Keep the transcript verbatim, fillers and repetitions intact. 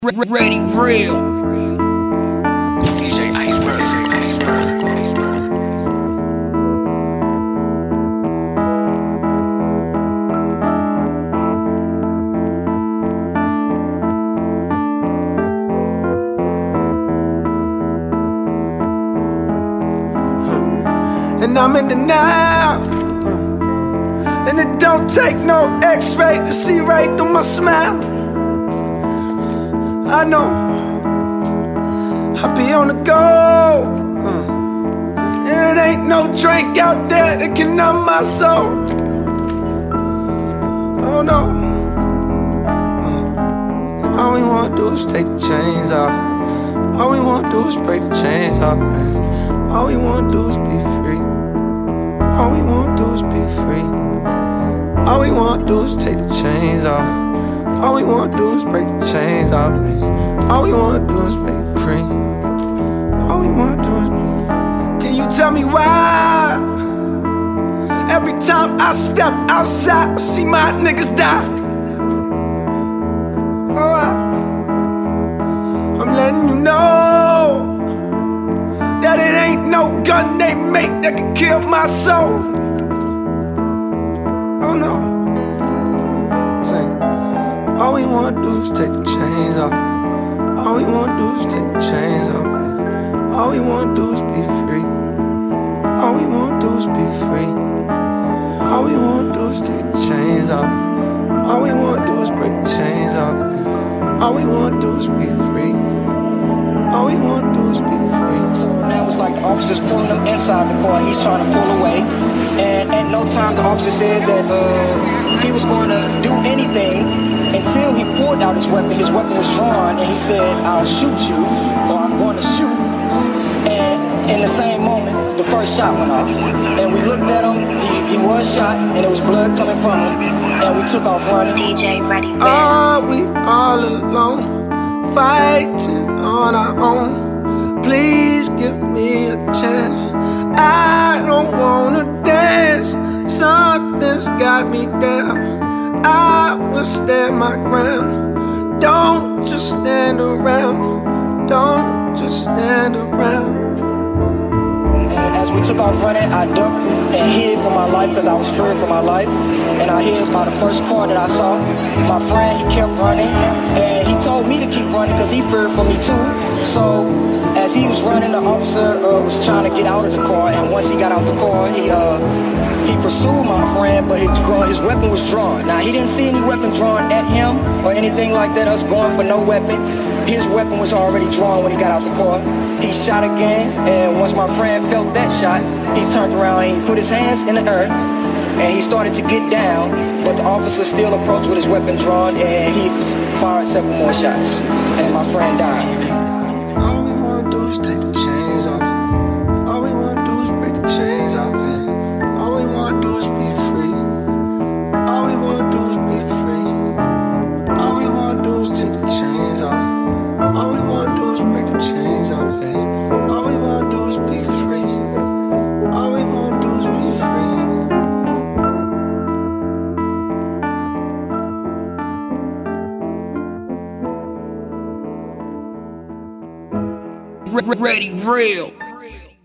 Ready real. D J Iceberg, Iceberg, Iceberg. And I'm in the now, and it don't take no X-ray to see right through my smile. I know I be on the go, uh, and it ain't no drink out there that can numb my soul. Oh no, uh, and all we wanna do is take the chains off. All we wanna do is break the chains off, man. All we wanna do is be free. All we wanna do is be free. All we wanna do is take the chains off. All we wanna do is break the chains off, man. All we wanna do is break free. All we wanna do is be free. Can you tell me why? Every time I step outside, I see my niggas die. Oh, I, I'm letting you know that it ain't no gun they make that can kill my soul. Oh no. All we wanna do is take the chains off. All we wanna do is take the chains off, man. All we wanna do is be free. All we wanna do is be free. All we wanna do is take the chains off. All we wanna do is break the chains off, man. All we wanna do is be free. All we wanna do is be free. So now it's like the officer's pulling him inside the car. He's trying to pull away. And at no time the officer said that uh, he was going to do anything until he pulled out his weapon. His weapon was drawn, and he said, "I'll shoot you," or "I'm going to shoot." And in the same moment, the first shot went off. And we looked at him, he, he was shot, and there was blood coming from him. And we took off running. D J Ready Real. Are we all alone, fighting on our own? Please give me a chance. I don't wanna dance. Something's got me down. I will stand my ground. Don't just stand around. Don't just stand around. And as we took off running, I ducked and hid for my life because I was fearing for my life. And I hid by the first car that I saw. My friend, he kept running, and he told me to keep running because he feared for me too. So as he was running, the officer uh, was trying to get out of the car. And once he got out the car, he uh, he pursued my friend, but his, his weapon was drawn. Now, he didn't see any weapon drawn at him or anything like that, us going for no weapon. His weapon was already drawn when he got out the car. He shot again, and once my friend felt that shot, he turned around and he put his hands in the earth, and he started to get down, but the officer still approached with his weapon drawn, and he fired several more shots, and my friend died. All we wanna do is take the chains off. All we wanna do is break the chains off, man. All we wanna do is be free. All we wanna do is be free. All we wanna do is take the chains off. All we wanna do is break the chains off, man. All we wanna do is be free. All we wanna do is be Ready real.